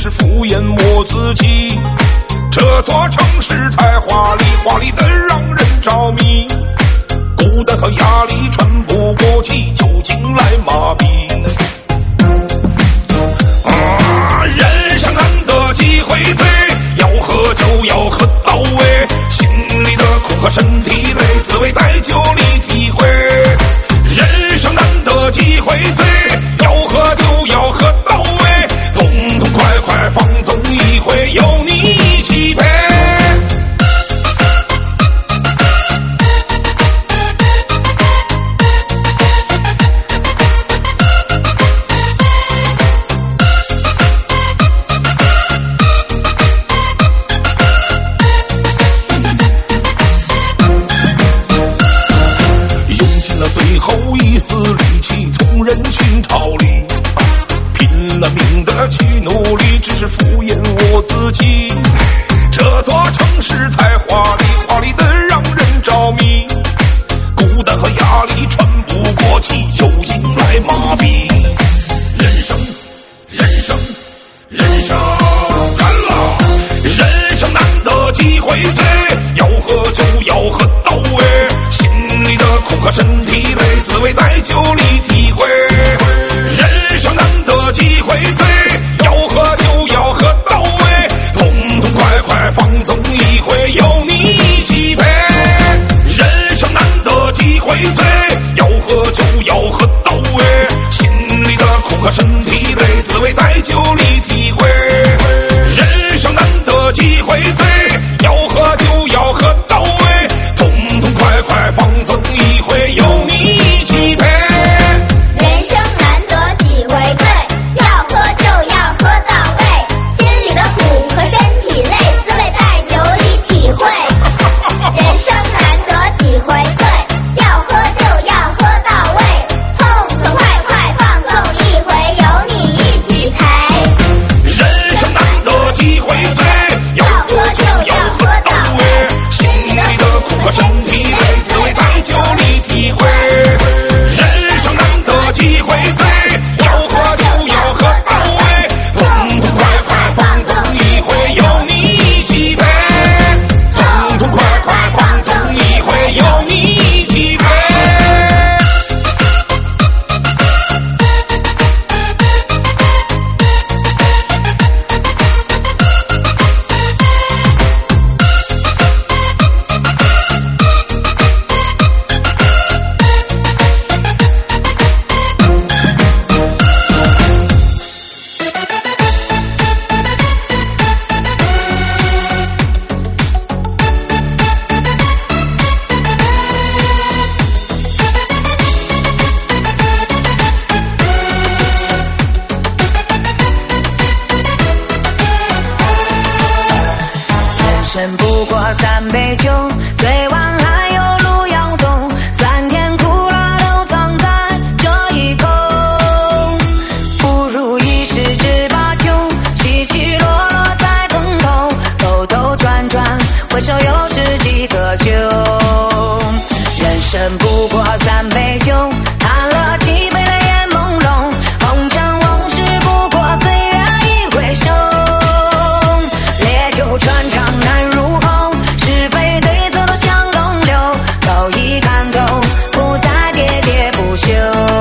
是敷衍我自己。这座城市太华丽，华丽得让人着迷，孤单和压力喘不过气，酒精来麻痹。人生难得几回醉，要喝酒要喝到位，心里的苦和身体累，滋味在酒里体会。人生难得几回醉，要喝酒要喝到位，痛痛快快放纵一回，有你一起陪。最后一丝力气从人群逃离，拼了命的去努力，只是敷衍我自己。这座城市太华丽，华丽得让人着迷，孤单和压力喘不过气，酒精来麻痹。人生干了，人生难得几回醉，要喝酒要喝到位，心里的苦和身体累，滋味在酒里体会。人生难得几回醉，要喝酒要喝到位，痛痛快快放纵一回，有你一起陪。人生难得几回醉，要喝酒要喝到位，心里的苦和身体累，滋味在酒里体会。人生难得几回醉，要喝酒要喝到位，痛痛快快放纵一回，有你一起陪。 人生难得几回醉，要喝酒要喝到位，心里的苦和身体累，滋味在酒里体会。人生难得几回醉，要喝酒要喝到位，痛痛快快放纵一回，有你一起陪。 人生难得几回醉，要喝酒要喝到位，心里的苦和身体累，滋味在酒里体会。人生难得几回醉，要喝酒要喝到位，痛痛快快放纵一回，有你一起陪。痛痛快快放纵一回，有你一起陪。 人生不过三杯酒，醉完还有路要走，酸甜苦辣都藏在这一口。不如一时只把酒，起起落落在从头，兜兜转转，回首又是几个秋。人生不过三杯酒，谈了几杯泪眼朦胧，红尘往事不过岁月一回首。烈酒穿肠难入喉，是非对错都像东流，早已看透，不再喋喋不休。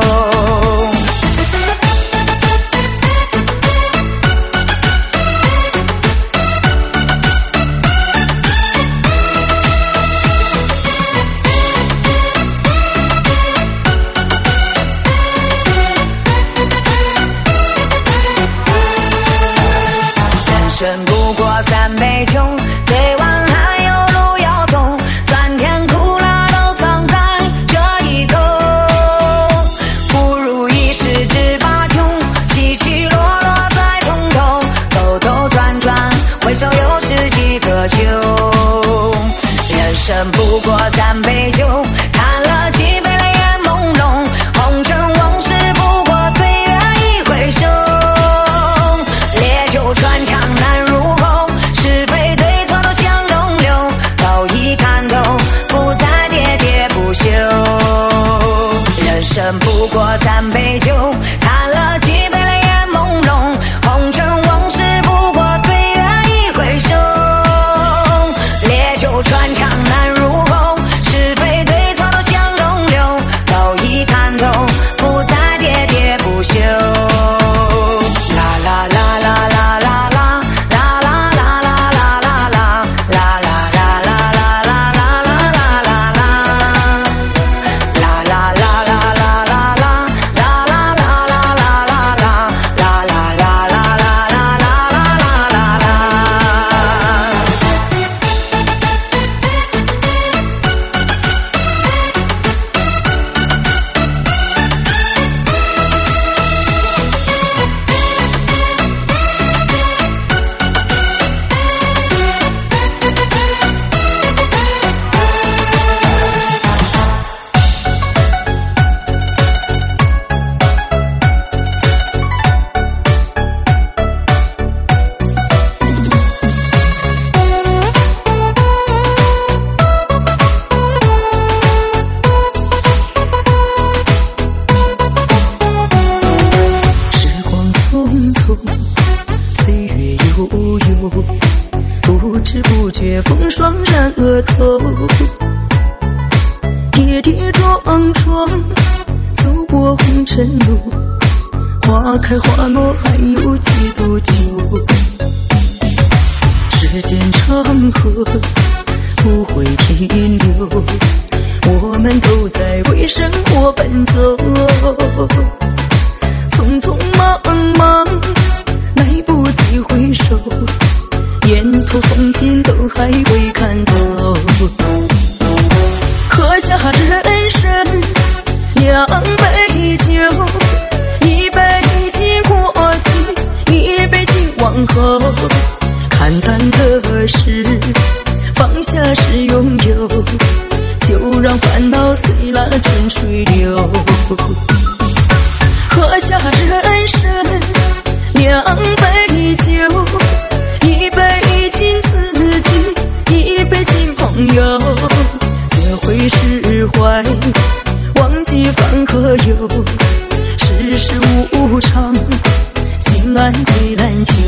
人生不过三杯酒，醉完还有路要走，酸甜苦辣都藏在这一口。不如一时只把酒，起起落落在从头，兜兜转转，回首又是几个秋。人生不过三杯酒，谈了几杯泪眼朦胧，红尘往事不过岁月一回首。烈酒穿肠难入喉，是非对错都像东流，早已看透，不再喋喋不休。人生不过三杯酒，谈了几杯泪眼朦胧，红尘往事不不知不觉风霜染额头，跌跌撞撞走过红尘路，花开花落还有几多久？时间长河不会停留，我们都在为生活奔走，匆匆忙忙来不及回首，沿途风景都还未看透。喝下人生2杯酒，一杯敬过去，一杯敬往后。看淡的是放下是拥有，就让烦恼随那春水流。喝下人生2杯酒，一杯敬自己，一杯敬朋友。学会释怀，忘记烦和忧，世事无常，心安最难求。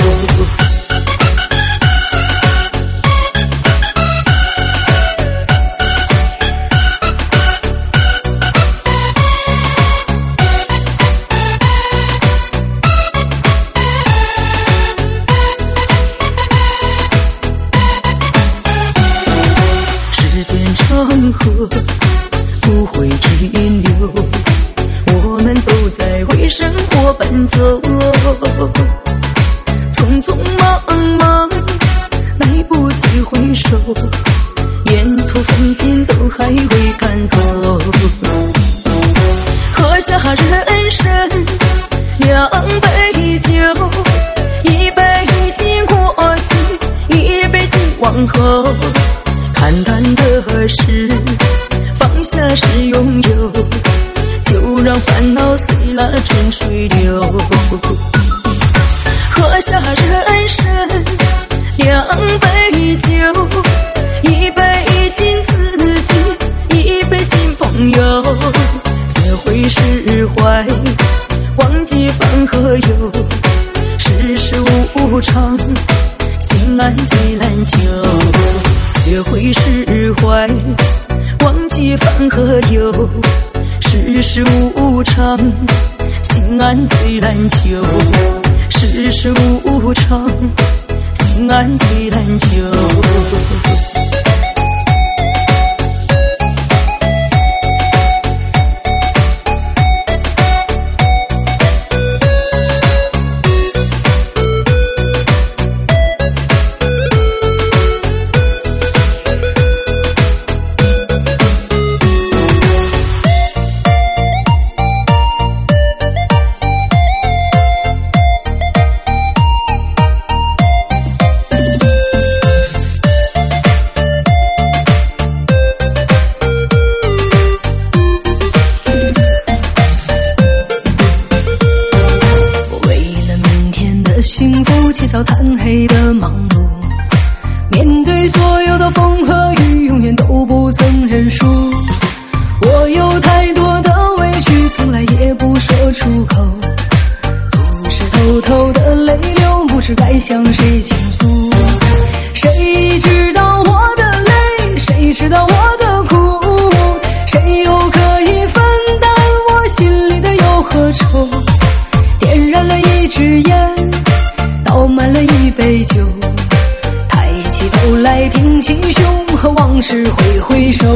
长河不会停留，我们都在为生活奔走，匆匆忙忙来不及回首，沿途风景都还未看透。喝下人生2杯酒，一杯敬过去，一杯敬往后。看淡的是放下是拥有，就让烦恼随那春水流。喝下人生2杯酒，一杯敬自己，一杯敬朋友。学会释怀，忘记烦和忧，世事无常，心安最难求。学会释怀，忘记烦和忧，世事无常，心安最难求。世事无常，心安最难求。幸福起早贪黑的忙碌，面对所有的风和雨，永远都不曾认输。我有太多的委屈，从来也不说出口，总是偷偷的泪流，不知该向谁倾诉。谁知道我的泪，谁知道我的苦，谁又可以分担我心里的忧和愁？点燃了一支烟，倒满了一杯酒，抬起头来挺起胸，和往事挥挥手。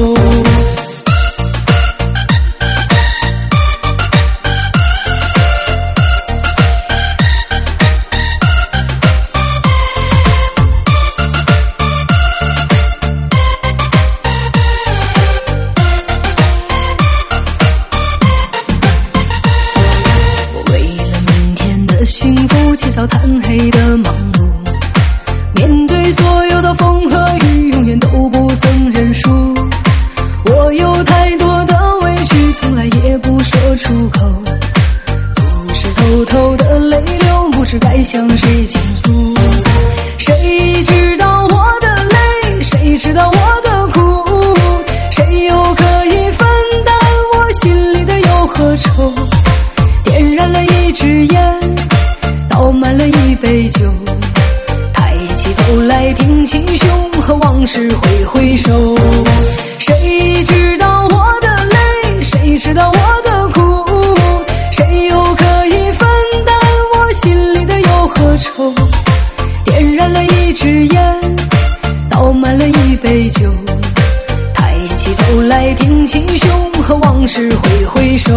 幸福起早贪黑的忙碌，面对所有的风和雨，永远都不曾认输。我有太多的委屈，从来也不说出口，总是偷偷的泪流，不知该向谁倾诉。谁知道我的泪，谁知道我的苦，谁又可以分担我心里的忧和愁？点燃了一支烟，倒满了一杯酒，抬头来挺起胸，和往事挥挥手。谁知道我的泪，谁知道我的苦，谁又可以分担我心里的忧和愁？点燃了一支烟，倒满了一杯酒，抬起头来挺起胸，和往事挥挥手。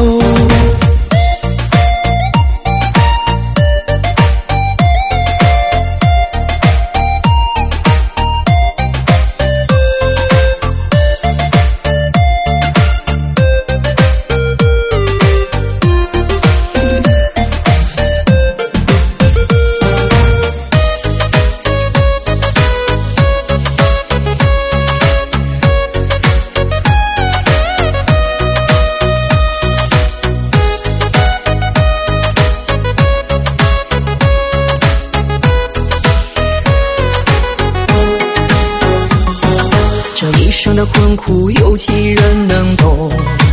这一生的困苦，有几人能懂？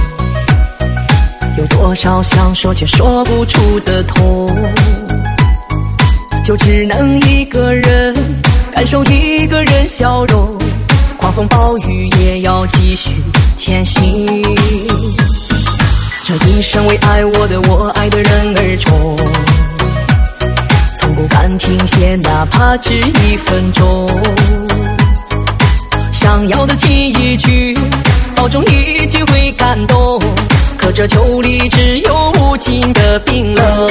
有多少想说却说不出的痛，就只能一个人感受一个人笑容，狂风暴雨也要继续前行。这一生为爱我的我爱的人而冲，从不敢停歇，哪怕只1分钟。想要的记一句，保重一句会感动，可这秋里只有无尽的冰冷。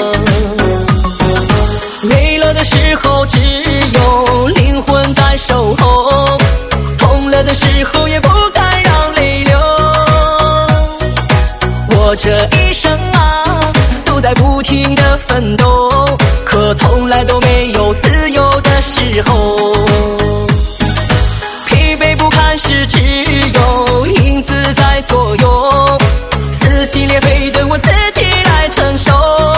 累了的时候只有灵魂在守候，痛了的时候也不敢让泪流。我这一生啊，都在不停的奋斗，可从来都没有自由的时候。是只有影子在左右，撕心裂肺的我自己来承受。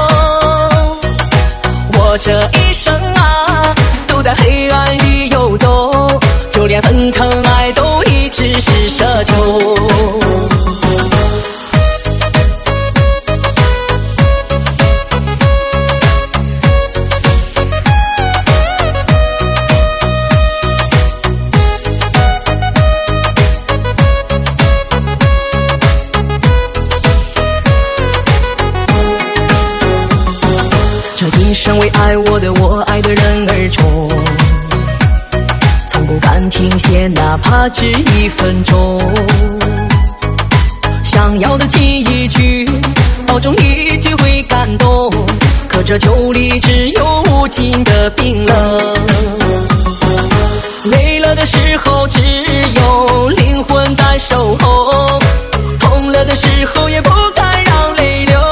我这一生啊，都在黑暗里游走，就连沸腾爱都一直是奢求。这一生为爱我的我爱的人而冲，从不敢停歇，哪怕只1分钟。想要的记一句，保重一句会感动，可这秋里只有无尽的冰冷。累了的时候只有灵魂在守候，痛了的时候也不敢让泪流。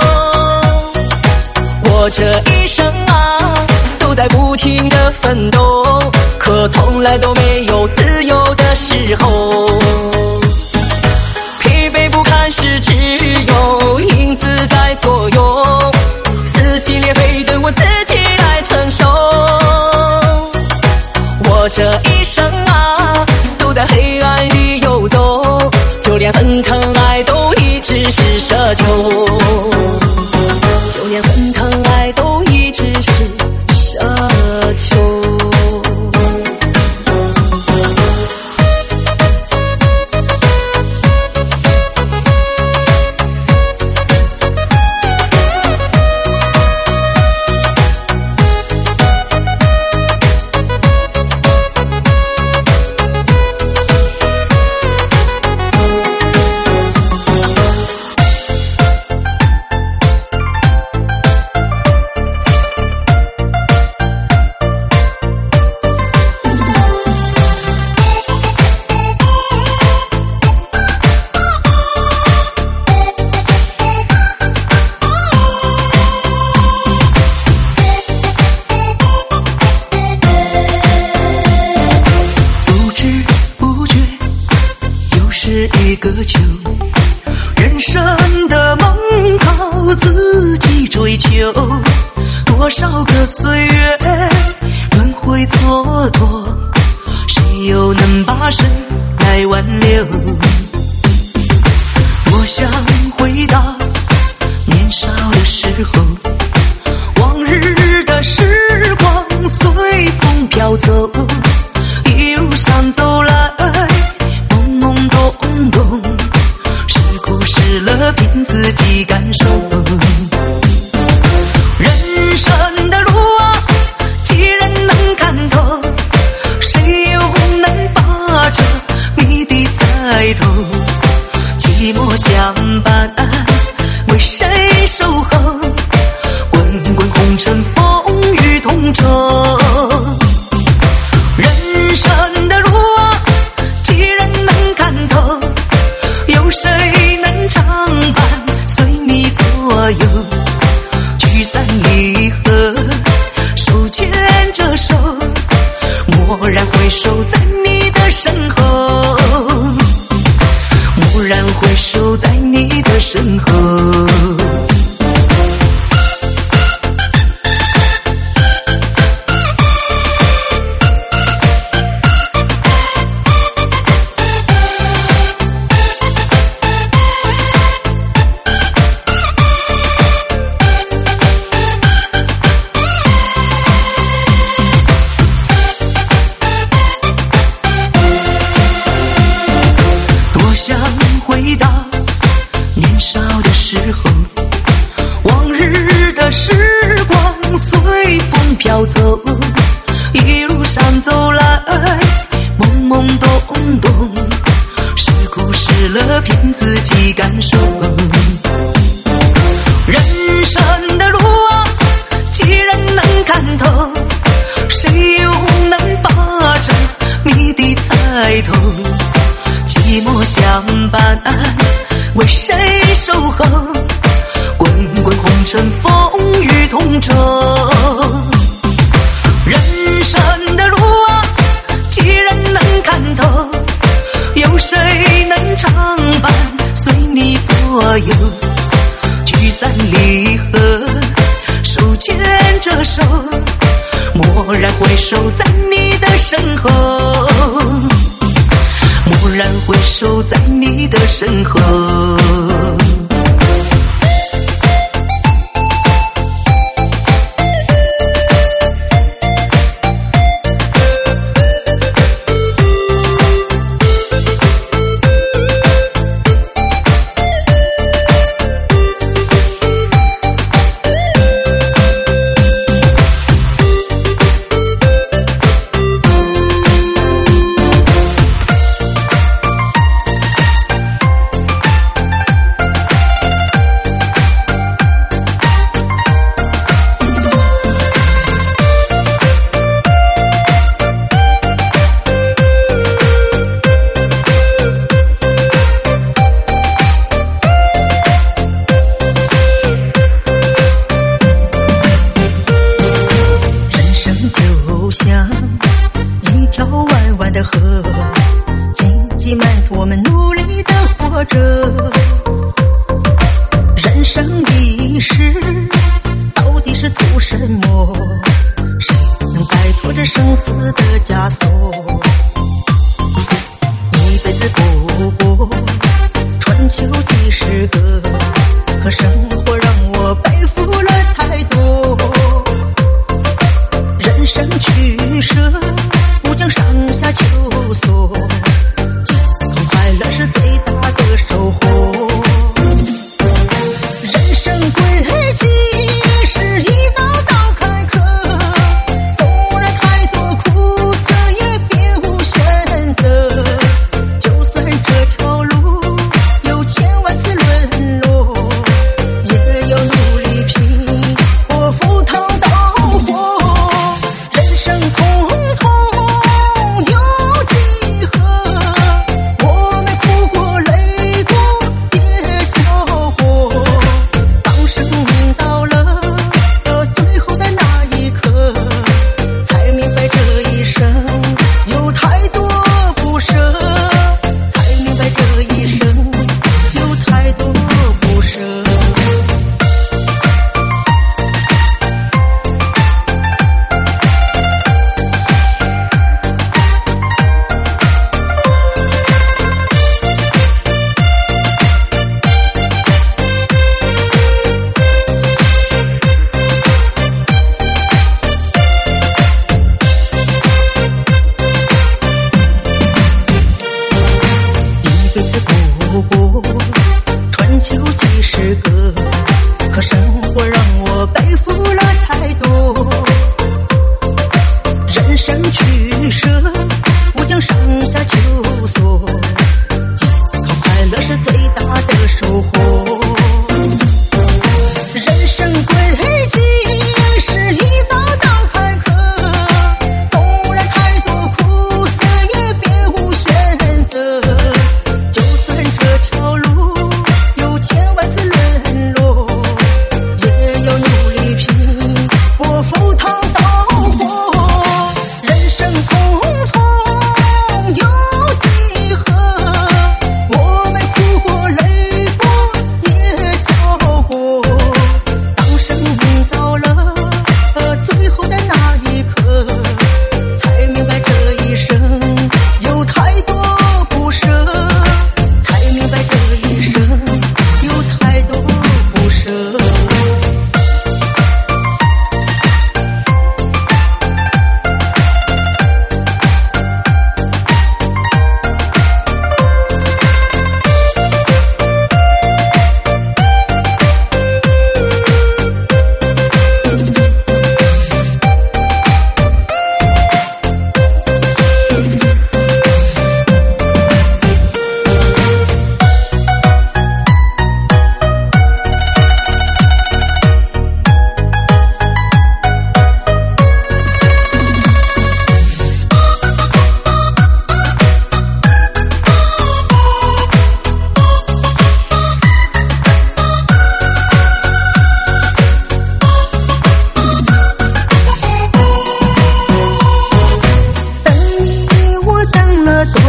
我这一生啊，都在不停的奋斗，可从来都没有自由的时候。疲惫不堪时只有影子在左右，撕心裂肺的我自己来承受。我这一生啊，都在黑暗里游走，就连沸腾爱都一直是奢求。就连沸腾爱都一直是奢求。一个秋，人生的梦靠自己追求，多少个岁月轮回蹉跎，谁又能把谁来挽留？多想回到年少的时候，往日的时光随风风飘走，一路上走来懵懵懂懂，是苦是乐凭自己感受。人生的路啊，既然能看透，谁又能把这谜底猜透？寂寞相伴，为谁守候？滚滚红尘，风雨同舟。人生的路啊，既然能看透，有谁能常伴随你左右？聚散离合，手牵着手，蓦然回首，在你的身后。蓦然回首，在你的身后。想回到年少的时候，往日的时光随风飘走，一路上走来懵懵懂懂，是苦是乐凭自己感受。人生的路啊，既然能看透，谁又能把这谜底猜透？寂寞相伴，为谁守候？滚滚红尘，风雨同舟。人生的路啊，既然能看透，有谁能常伴随你左右？聚散离合，手牵着手，蓦然回首，在你的身后。蓦然回首，在你的身后。像一条弯弯的河，荆棘满途，我们努力地活着。人生一世，到底是图什么？谁能摆脱这生死的枷锁？一辈子不过春秋几十个，可生活让我背负了太多。人生取舍，不将上下求索，健康快乐是最大的收获。人生轨迹是一道道坎坷，纵然太多苦涩，也别无选择。就算这条路有千万次沦落，也要努力拼搏，赴汤蹈火。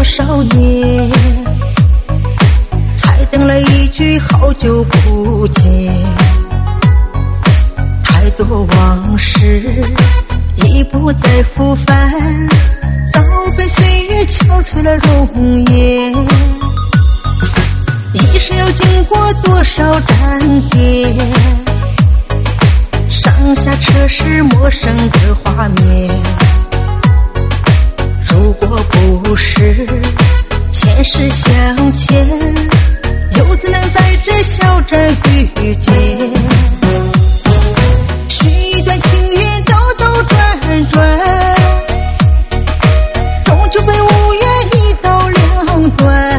少年，才等了一句好久不见。太多往事已不再复返，早被岁月憔悴了容颜。一生要经过多少站点，上下车是陌生的画面。如果不是前世相牵，又怎能在这小站遇见？许段情缘兜兜转转，终究被无缘一刀两断。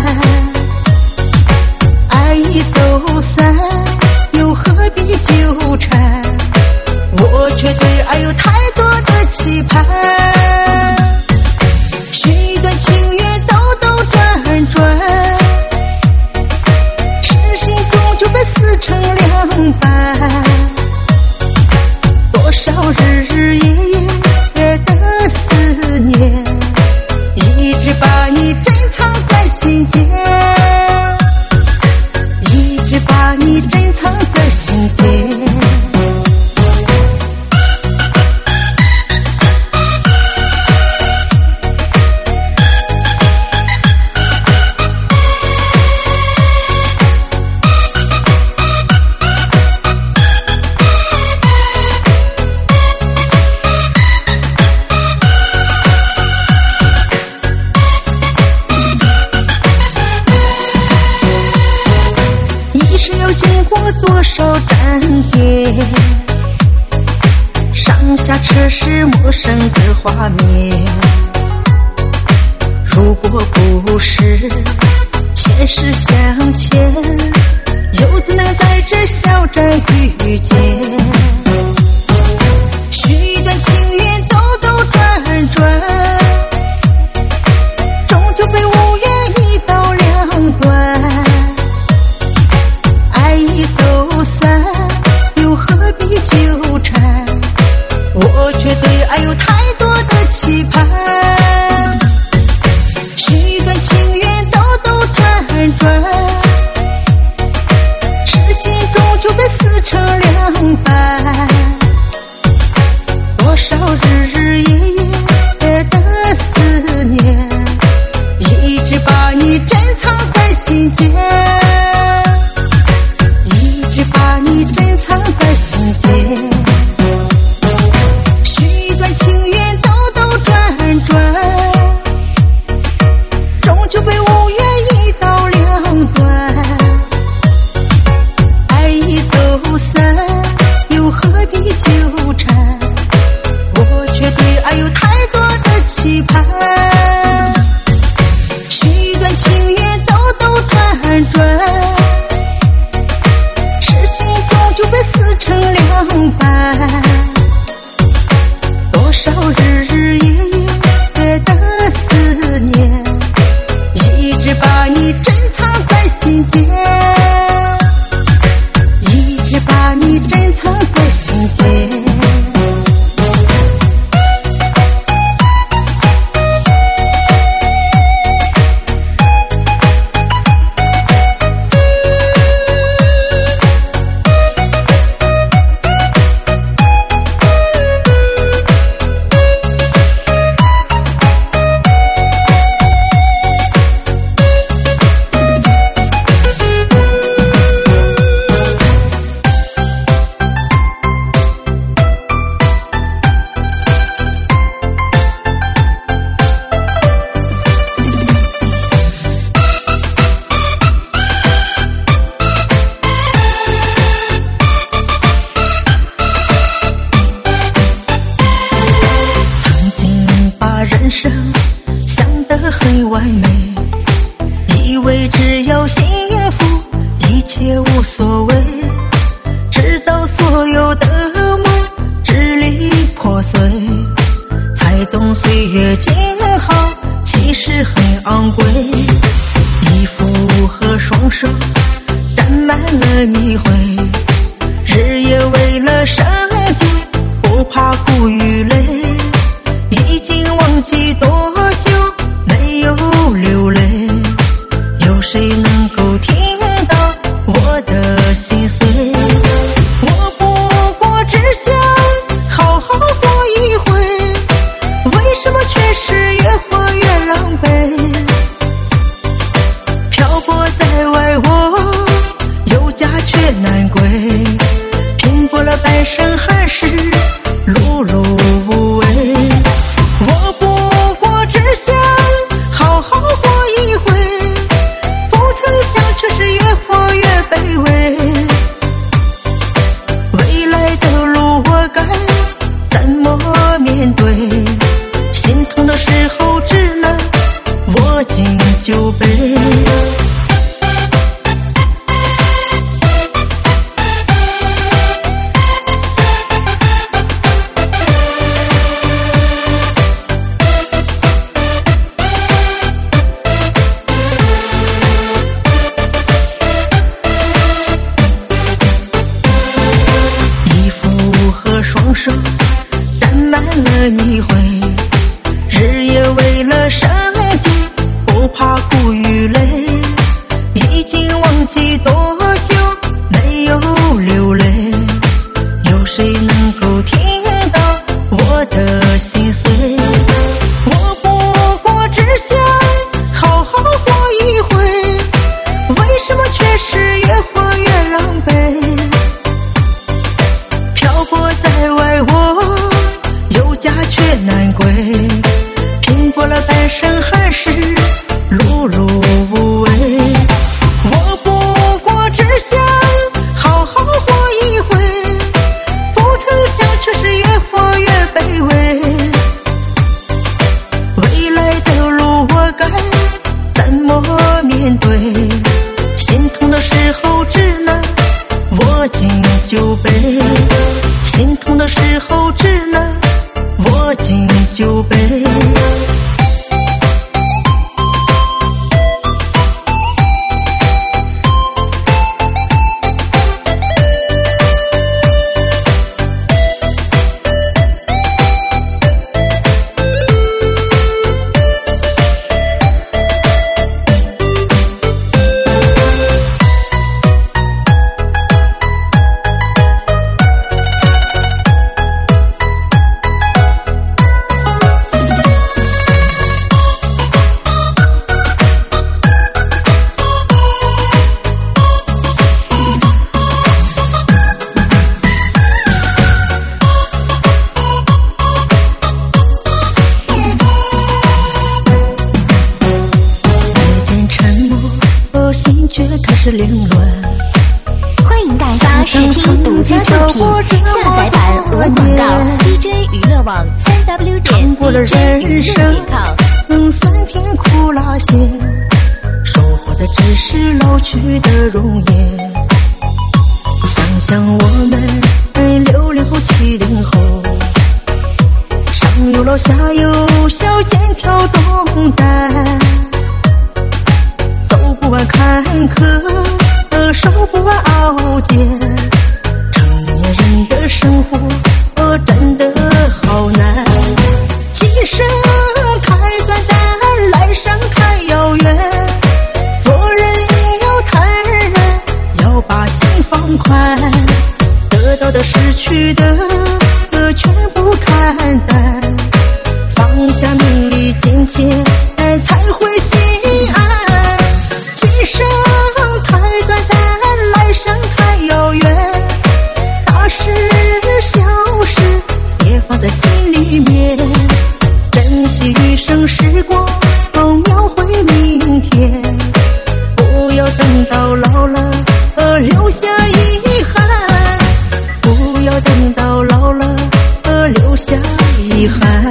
爱已走散，又何必纠缠？我却对爱有太多的期盼。许段情缘兜兜转转，痴心终究被撕成两半。多少日日夜夜的思念，一直把你珍藏在心间，一直把你珍藏在心间。多少站点，上下车是陌生的画面。如果不是前世相牵，又怎能在这小站遇见？许段情缘兜兜转转，终究被无缘一刀两断。爱已走散，又何必纠缠？我却对爱有太多的期盼。许段情缘兜兜转转，痴心终究被撕成两半。多少日日夜夜的思念，一直把你珍藏在心间，把你珍藏在心间。许段情缘兜兜转转，终究被无缘一刀两断。爱已走散，又何必纠缠？我却对爱有太多的期盼。许段情缘兜兜转转，就被撕成两半。多少日日夜夜的思念，一直把你珍藏在心间，一直把你珍藏在心间。人生想得很完美，以为只要幸福一切无所谓，直到所有的梦支离破碎，才懂岁月静好其实很昂贵。一副和双手沾满了泥灰，日夜为了生计不怕苦与累，已经忘记多久没有流实越活越狼狈。漂泊在外我有家却难归，拼搏了半生还是碌碌无为。我不过只想好好活一回，不曾想却是越活越卑微。未来的路我该怎么面对？心痛的时候只能握紧酒杯。双手沾满了泥灰，日夜为了生计，不怕苦与累。已经忘记多久没有流泪，有谁能够听到我的心碎？我不过只想好好活一回，为什么却是越活越狼狈？漂泊在外我有家却难归，拼搏了半生还是碌碌无为。我不过只想好好活一回，不曾想却是越活越卑微。未来的路我该怎么面对？心痛的时候只能握紧酒杯，心痛的时候只能握紧酒杯。却开始凌乱。 欢迎大家试听独家作品，下载版无广告。DJ 娱乐网3W 点 DJ 娱乐点 com。 酸甜苦辣咸，收获的只是老去的容颜。想想我们60-70后，上有老下有小，肩挑重担。不完坎坷，受不完熬煎，成年人的生活真的好难。今生太短暂，来生太遥远，做人要坦然，要把心放宽，得到的失去的全部看淡，放下名利金钱才会心安。今生太短暂，来生太遥远，大事小事别放在心里面，珍惜余生时光，描绘明天，不要等到老了留下遗憾，不要等到老了留下遗憾。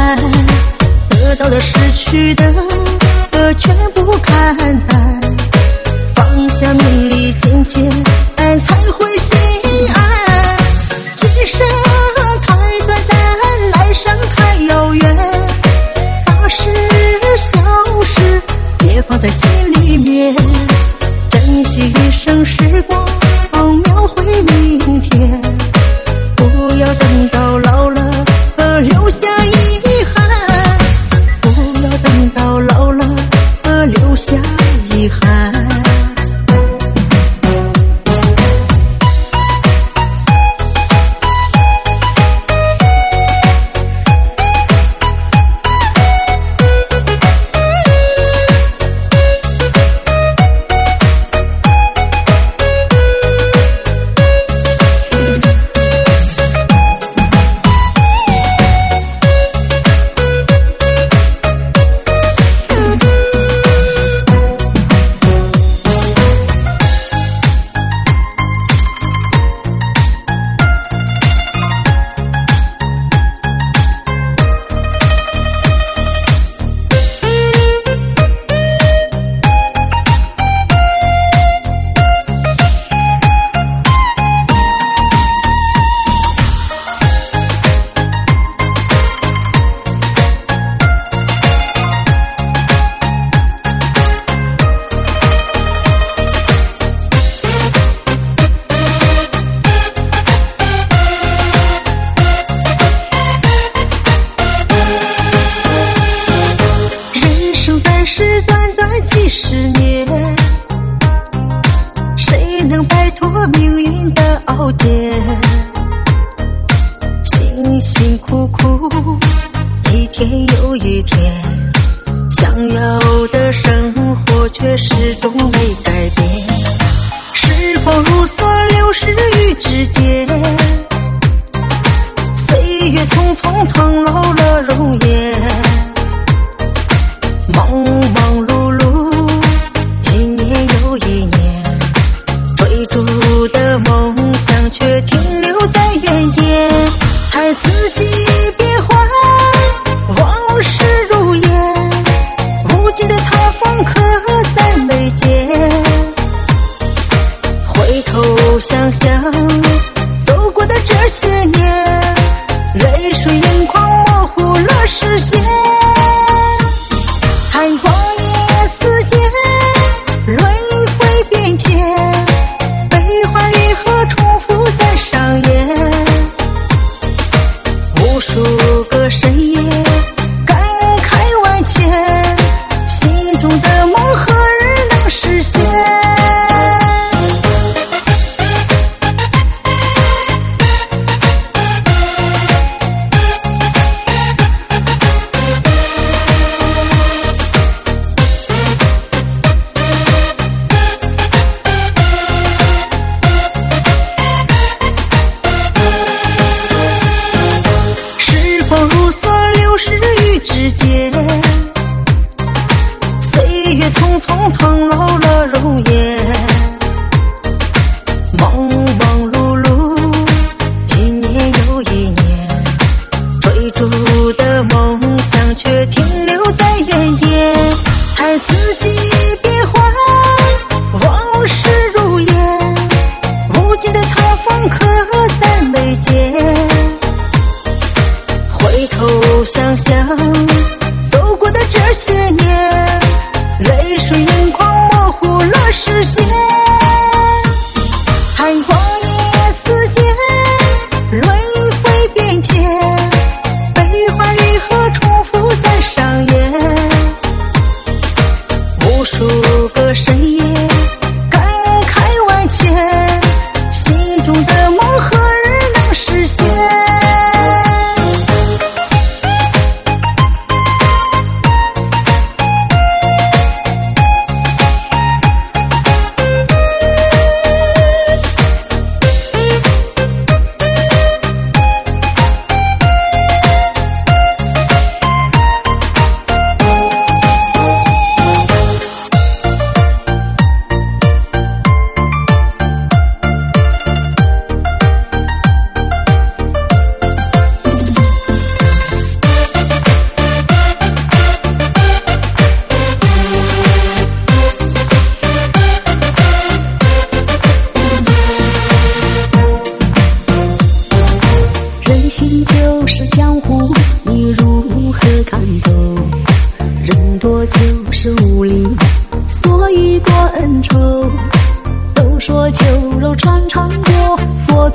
淡，得到的失去的全部看淡，放下名利金钱才会心安。今生太短暂，来生太遥远，大事小事别放在心里面，珍惜一生时光，描绘明天，不要等到老了留下遗憾，不要等到老了留下遗憾。几十年，谁能摆脱命运的熬煎？辛辛苦苦，一天又一天，想要的生活却始终没改变。时光如梭流逝于指尖，岁月匆匆苍老了容颜。忙忙碌碌，一年又一年，追逐的梦想却停留在原点。还四季变换，往事如烟，无尽的他风刻在眉间。回头想想走过的这些年，泪水眼眶模糊了视线。看光夜四间，轮回变迁，悲欢离合重复在上演。无数个深夜，感慨万千，心中的梦何日能实现？之间，岁月匆匆苍老了容颜。忙忙碌碌，一年又一年，追逐的梦想却停留在原点。看四季变换，往事如烟，无尽的他风刻在眉间。回头想想走过的这些年，泪水眼眶模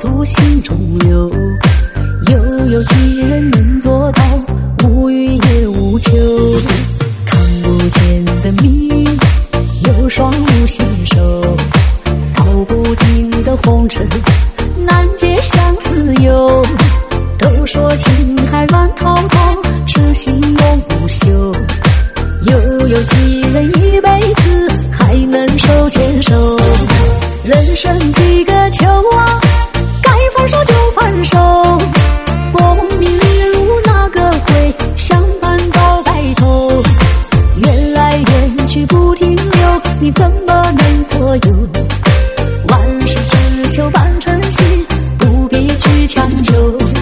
足心中留。又有几人能做到无欲也无求？看不见的命，有双无携手，道不尽的红尘，难解相思忧。都说情海乱滔滔，痴心永不休。又有几人一辈子还能手牵手？人生几个秋啊，该放手就放手。功名利禄哪个会相伴到白头？缘来缘去不停留，你怎么能左右？万事只求办成心，不必去强求。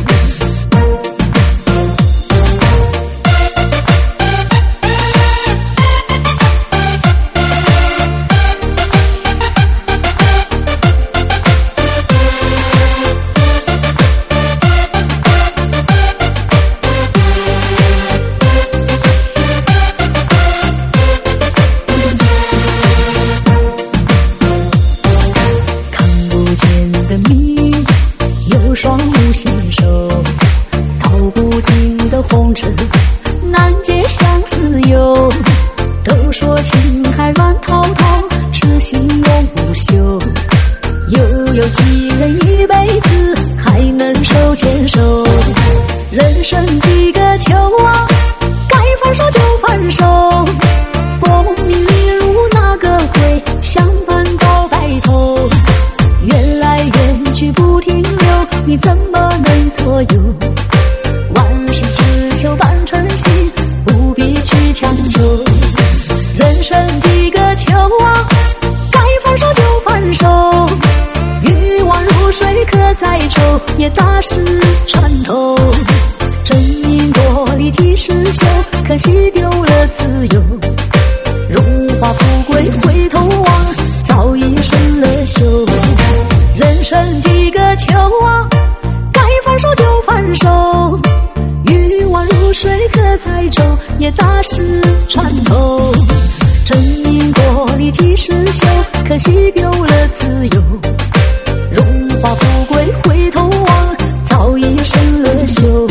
红尘难解相思忧，都说情海乱滔滔，痴心永不休。又有几人一辈子还能手牵手？人生几个秋啊，该放手就放手。功名利禄哪个会相伴到白头？缘来缘去不停留，你怎么能左右？万事只求办成心，不必去强求。人生几个秋啊，该放手就放手。欲望如水可载舟，也大势船头。争名夺利几时休？可惜丢了自由。荣华富贵回头望，早已生了锈。人生几个秋啊，该放手就放手。欲望如水可载舟，也大势船头。争名夺利几时休？可惜丢了自由。荣华富贵回头望，早已生了锈。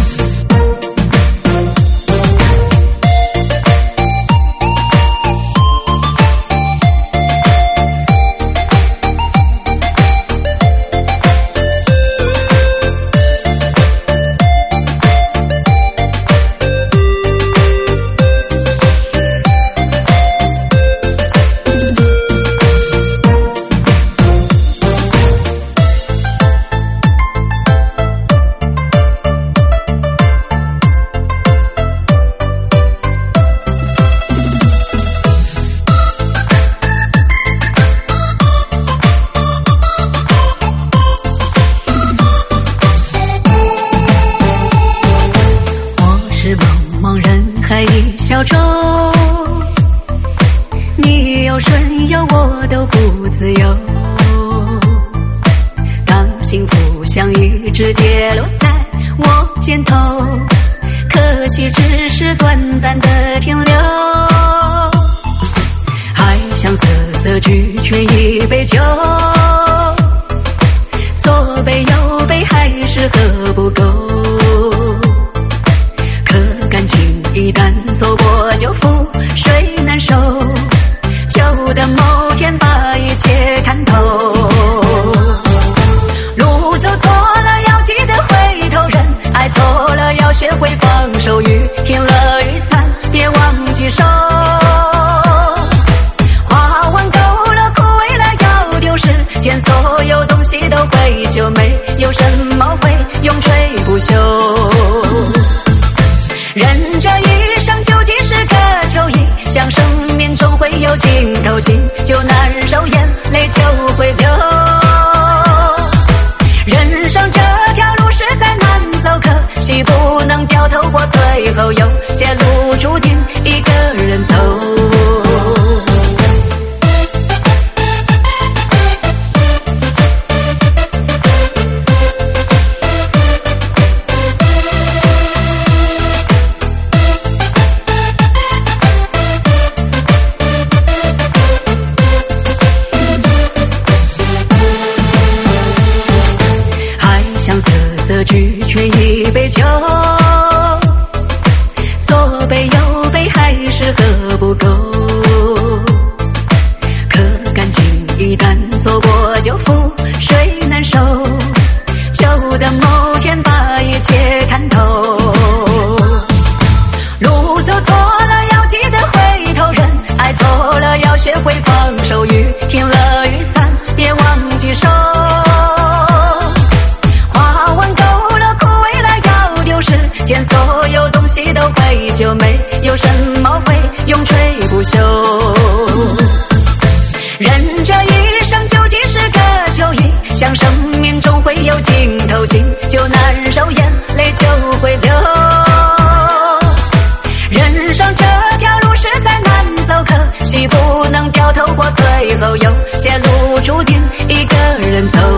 小舟，你有顺游，我都不自由。当幸福像一只跌落在我肩头，可惜只是短暂的停留。还想瑟瑟拒绝一杯酒，左杯右杯还是喝不够。可感情一旦错过就覆水难收，就等某天把一切看透。路走错了要记得回头，人爱错了要学会放手。雨停了雨伞别忘记收，花完够了枯萎了要丢失，见所有东西都会就没有什么会永垂不朽。人这一生究竟是个秋意，想生命终会有尽头，心就难受，眼泪就会流。人生这条路实在难走，可惜不能掉头，我最后有些路注定一个人走。 会有悲还是和不够？可感情一旦错过就覆水难收，就等某天把一切看透。路走错了要记得回头，人爱错了要学会放手，雨停了雨伞别忘记收。花完够了枯萎了要丢失，见所有东西都会就没有什么会永垂不朽。人这一生究竟是个旧忆，想生命中会有尽头，心就难受，眼泪就会流。人生这条路实在难走，可惜不能掉头过最后，有些路注定一个人走。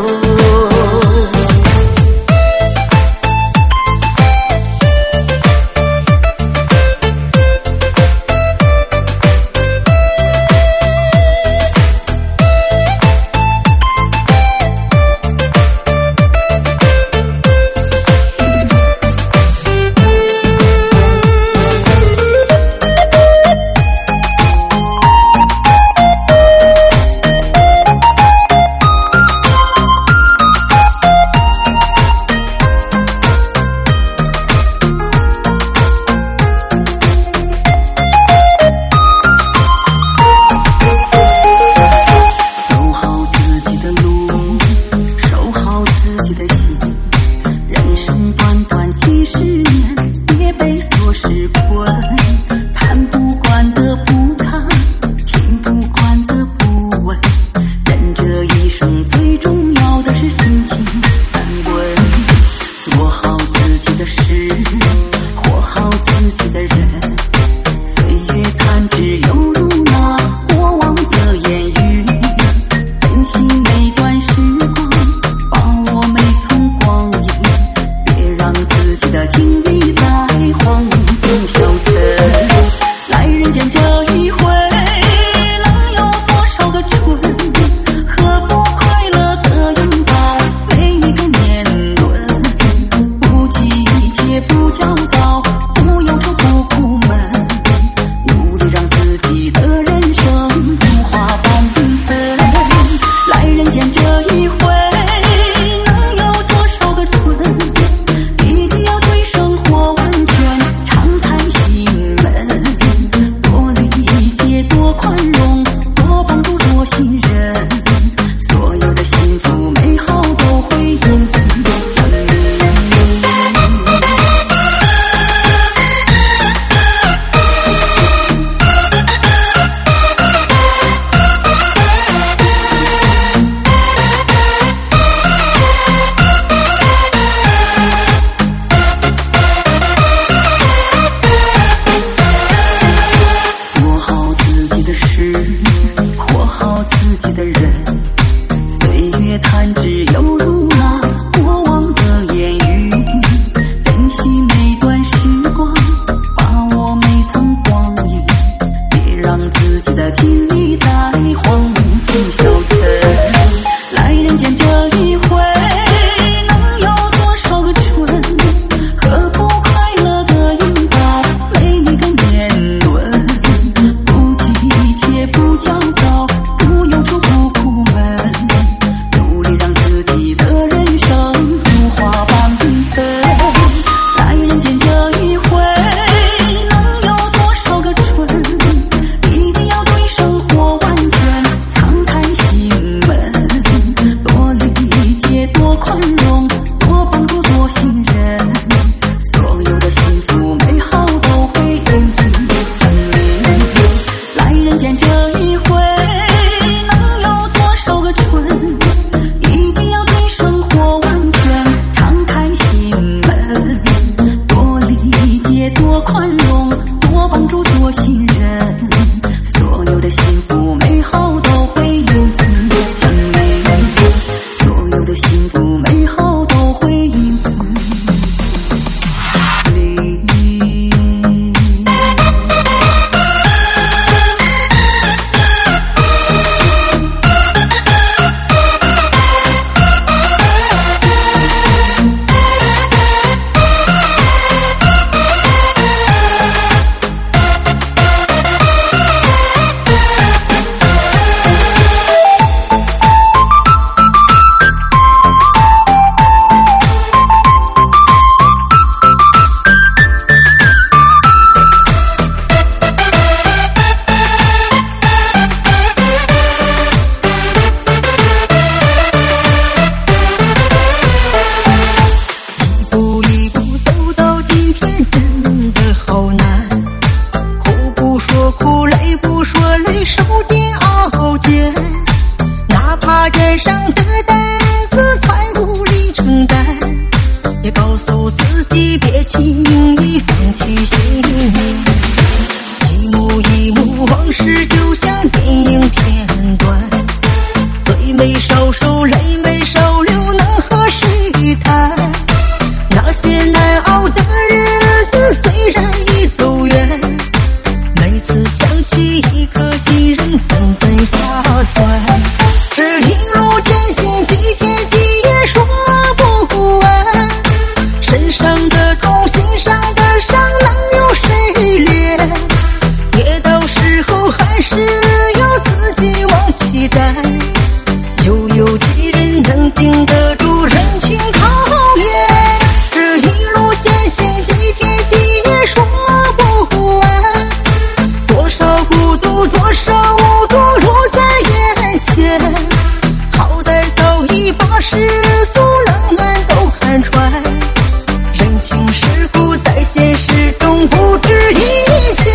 不说累，受尽熬煎，哪怕肩上的担子太无力承担，也告诉自己别轻易放弃信念。一幕一幕往事就像电影片段，最美少收，泪没少流，能和谁谈？那些难熬的日子虽然已走远，每次想起一颗心人纷纷发酸。这一路艰辛，几天几夜说不完，身上的痛，心上的伤，能有谁怜？跌倒时候还是要自己往起站，又有几人能经得住人情考验？这一路艰辛，几天几夜说不完，多少孤独，多少无助如在眼前。好在早已把世俗冷暖都看穿，人情世故在现实中不值一切。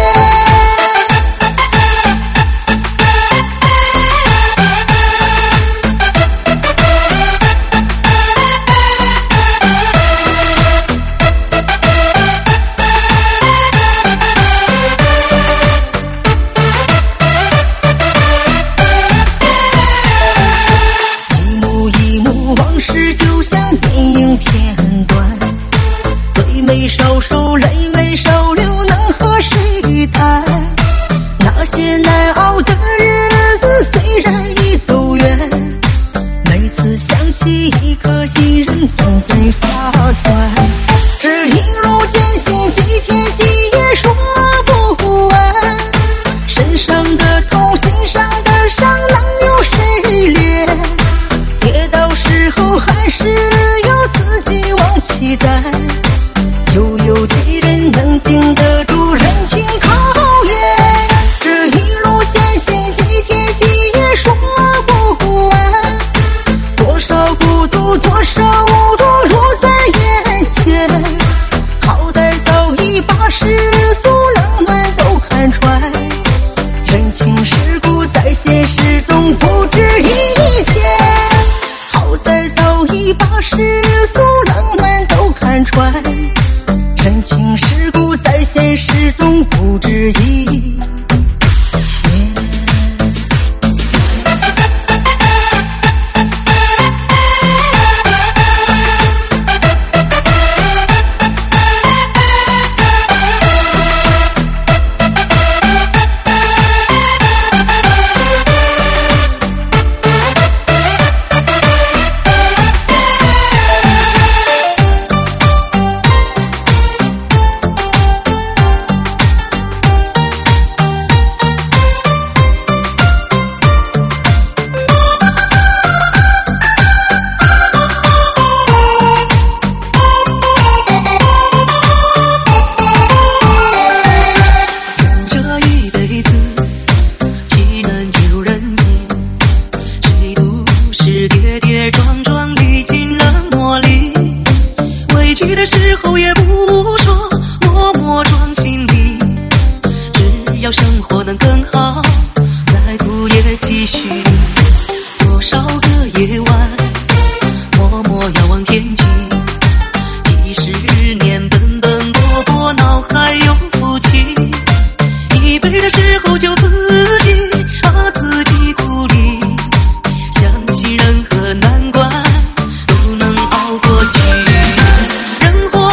往事就像电影片段，最美少收，泪没少流，能和谁谈？那些难熬的日子虽然已走远，每次想起一颗心人纷纷发酸。这一路艰辛，几天几夜说不完，身上的痛，心上的伤，能有谁怜？跌倒时候还是要自己往起站，又有几人能经得住人情考验？这一路艰辛，几天几夜说不完，多少孤独，多少无助如在眼前。好在早已把世俗冷暖都看穿，人情世故在现实中不值一切。好在早已把世俗冷暖都看穿，人情世故在现实中不值一切。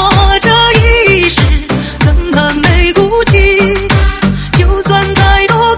人活着一世，怎么没骨气？就算再多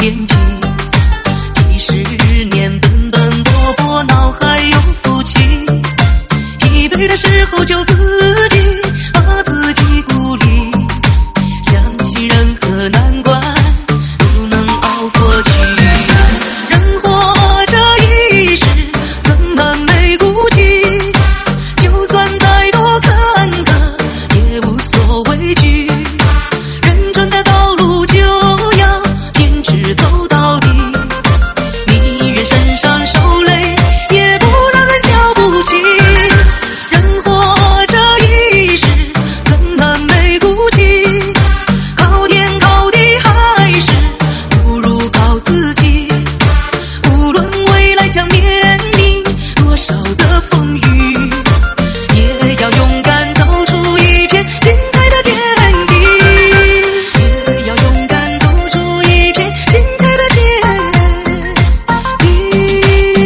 天际。几十年奔奔波波，脑海有福气，疲惫的时候就自己把自己鼓励，相信任何难关都能熬过去。人活着一世，怎么没骨气？就算再多坎坷也无所畏惧，人生的道路就要坚持走到底，宁愿身上受累也不让人瞧不起。人活着一世，怎么没骨气？靠天靠地还是不如靠自己，无论未来将面临多少的风雨，也要勇敢走出一片精彩的天地，也要勇敢走出一片精彩的天地。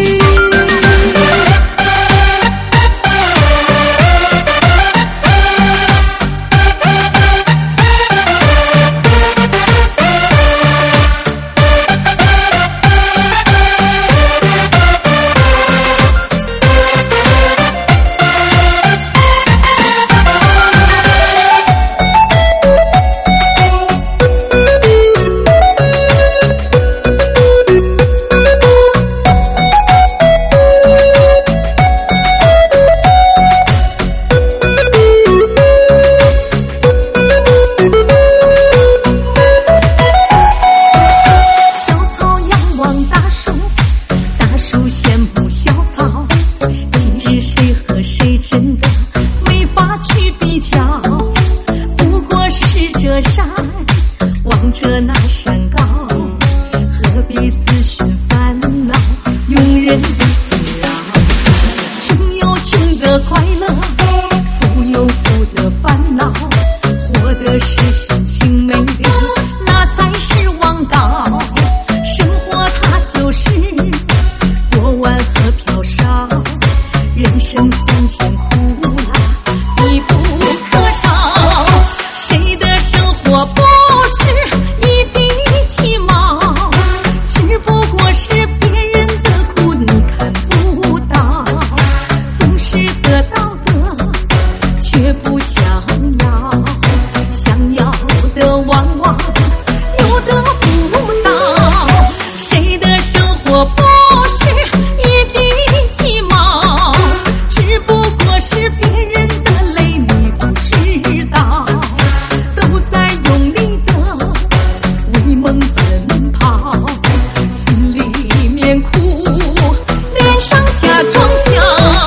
小草仰望大树，大树羡慕小草，其实谁和谁真的没法去比较，不过是这山望着那山高，何必自寻烦恼，庸人的自扰。穷有穷的快乐，富有富的烦恼，活的是心情美丽，那才是王道。生活它就是过完河飘烧，人生酸甜苦辣必不可少。谁的生活不是一地鸡毛？只不过是别人的苦你看不到，总是得到的却不想要，想要的往往又得不到。谁的生活不是一地鸡毛？只不过是别人的累你不知道，都在用力的为梦奔跑，心里面苦，脸上假装笑。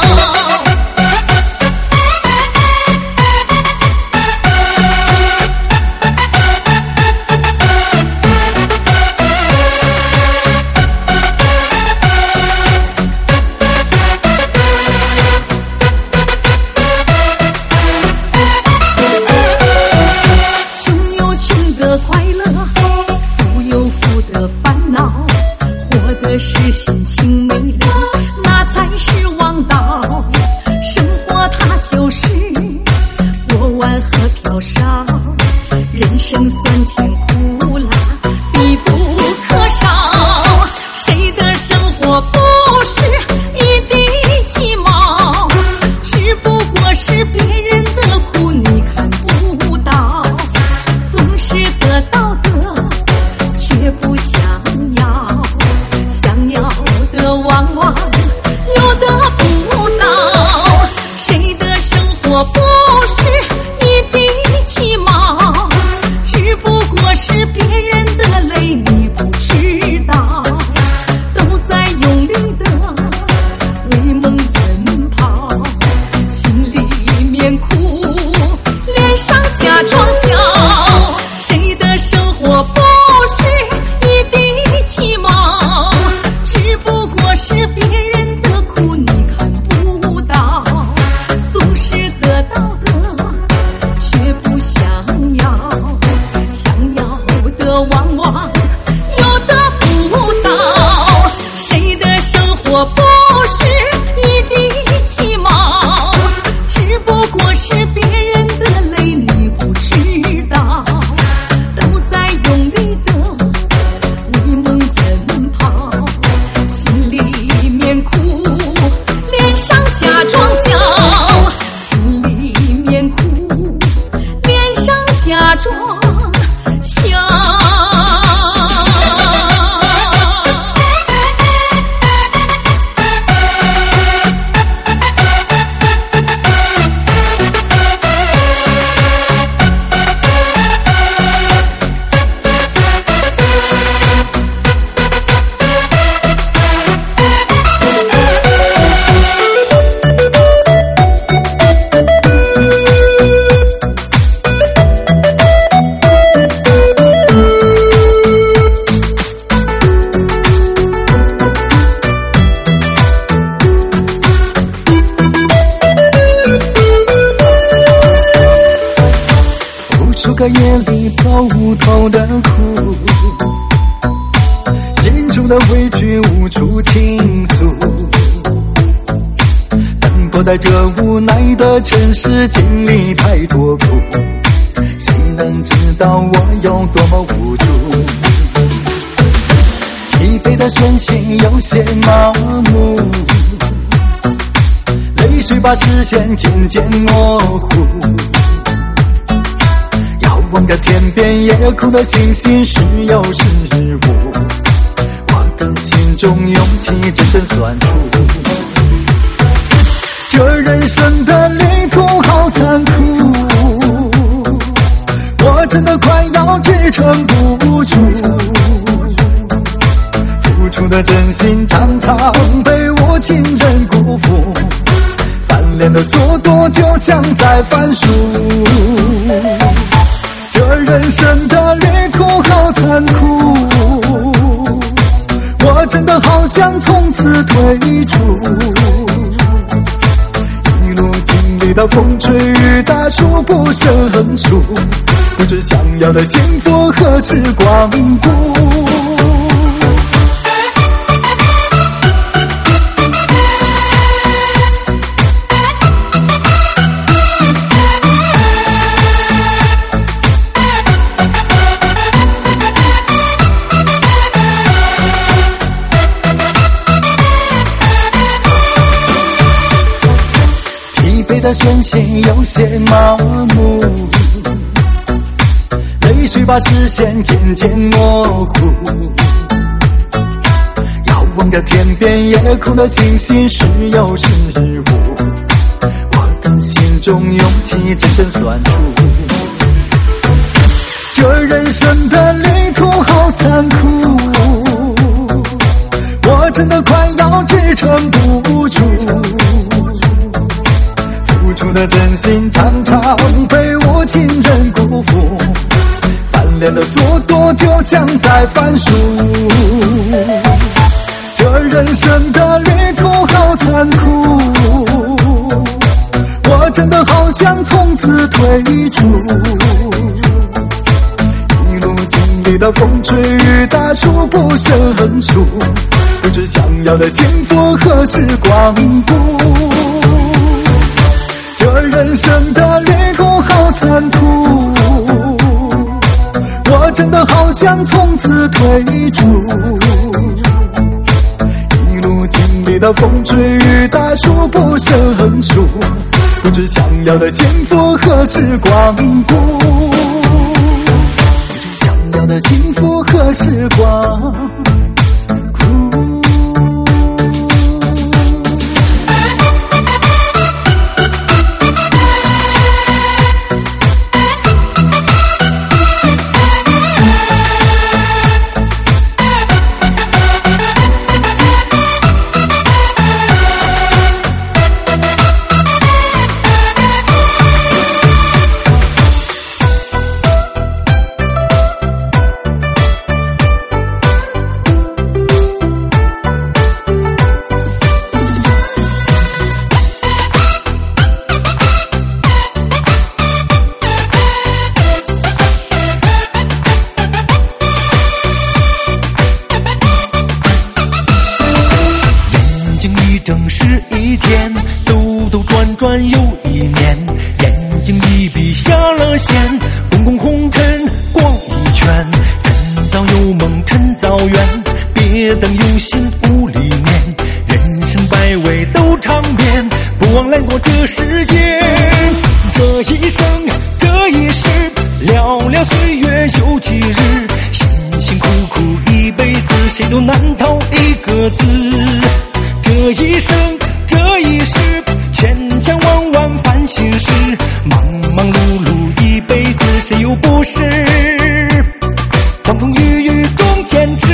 穷有穷的快乐，富有富的烦恼，活的是心情美丽，那才是王道。生活它就是过完河飘烧，人生酸甜苦辣必不可少。谁的生活不是一地鸡毛？只不过是别人的苦你看不到，总是得到的却不想要，想要的往往又得不到。谁的生活不是一地鸡毛？只不过说无头的苦，心中的委屈无处倾诉。奔波在这无奈的城市，经历太多苦，谁能知道我有多么无助？疲惫的身心有些麻木，泪水把视线渐渐模糊。遥望着天边夜空的星星，时有时无，我的心中勇气真正算出。这人生的旅途好残酷，我真的快要支撑不住。付出的真心常常被无情人辜负，翻脸的速度就像在翻书。这人生的旅途好残酷，我真的好想从此退出。一路经历的风吹雨打，数不胜数，不知想要的幸福何时光顾。的身心有些麻木，泪水把视线渐渐模糊。遥望着天边夜空的星星，时有时无，我的心中勇气真正算出。这人生的旅途好残酷，我真的快要支撑不住。付出的真心常常被无情人辜负，翻脸的速度就像在翻书。这人生的旅途好残酷，我真的好想从此退出。一路经历的风吹雨打，数不胜数，不知想要的幸福何时光顾。这人生的旅途好残酷，我真的好想从此退出。一路经历的风吹雨打，数不胜数，不知想要的幸福何时光顾。不知想要的幸福何时光顾。 正是一天，兜兜转转又一年，眼睛一闭下了线，滚滚红尘逛一圈，趁早有梦趁早圆，别等有心无理念，人生百味都尝遍，不枉来过这世间。这一生这一世，寥寥岁月有几日，辛辛苦苦一辈子，谁都难逃一个字。这一生这一世，千千万万烦心事，忙忙碌碌一辈子，谁又不是风风雨雨中坚持。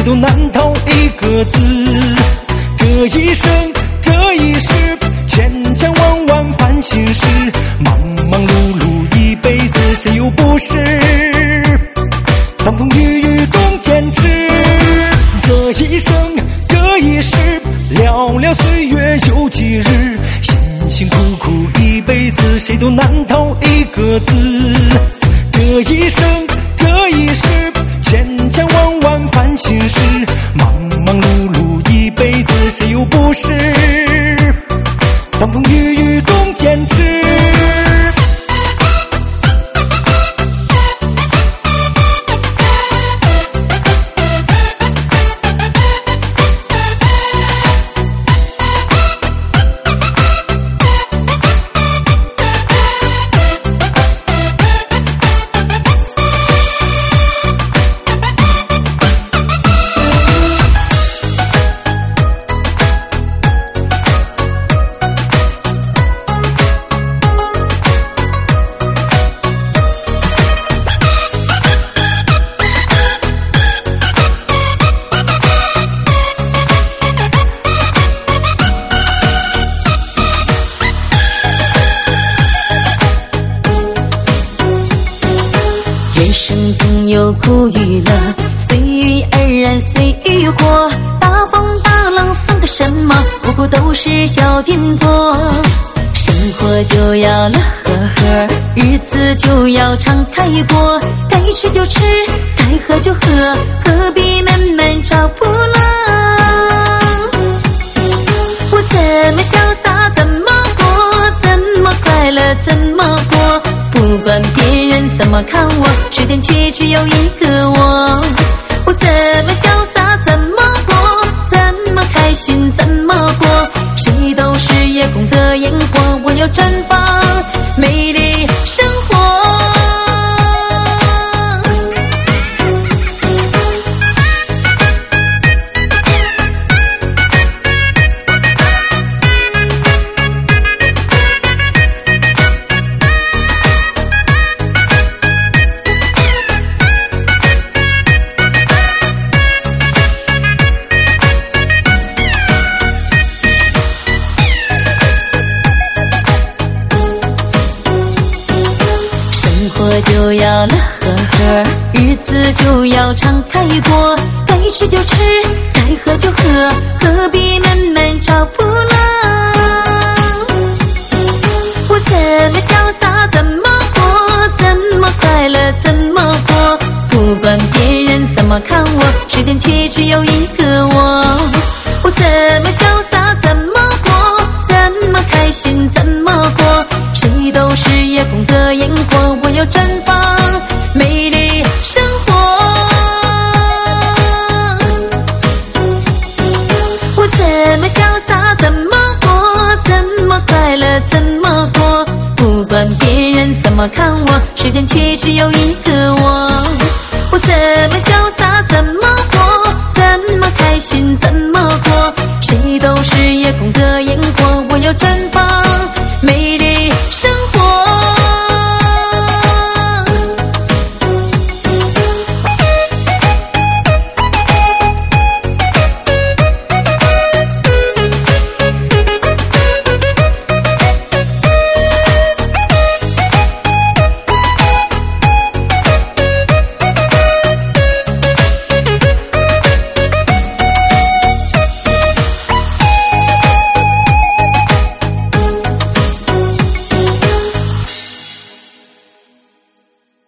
都难逃一个字。这一生，这一世，千千万万烦心事，忙忙碌碌一辈子，谁又不是风风雨雨中坚持？这一生，这一世，寥寥岁月有几日，辛辛苦苦一辈子，谁都难逃一个字。这一生，这一世，千千万万烦心事，忙忙碌碌一辈子，谁又不是风风雨雨中坚持？ 有苦与乐，随遇而安，随遇过。大风大浪算个什么？苦苦都是小颠簸。生活就要乐呵呵，日子就要常开过。该吃就吃，该喝就喝，何必闷闷找不乐？我怎么潇洒怎么过，怎么快乐怎么过。不管别人怎么看我，十天却只有一个我。我怎么潇洒怎么过，怎么开心怎么过。谁都是夜空的烟火，我要绽放美丽生活。就要乐呵呵，日子就要常开过。该吃就吃，该喝就喝，何必闷闷找不乐？我怎么潇洒怎么过，怎么快乐怎么过。不管别人怎么看我，十天却只有一个我。我怎么潇洒怎么过，怎么开心怎么过。谁都是夜空的烟火，我要绽放美丽生活。我怎么潇洒怎么过，怎么快乐怎么过。不管别人怎么看我，十天却只有一个我。我怎么潇洒怎么过，怎么开心怎么过。谁都是夜空的烟火，我要绽放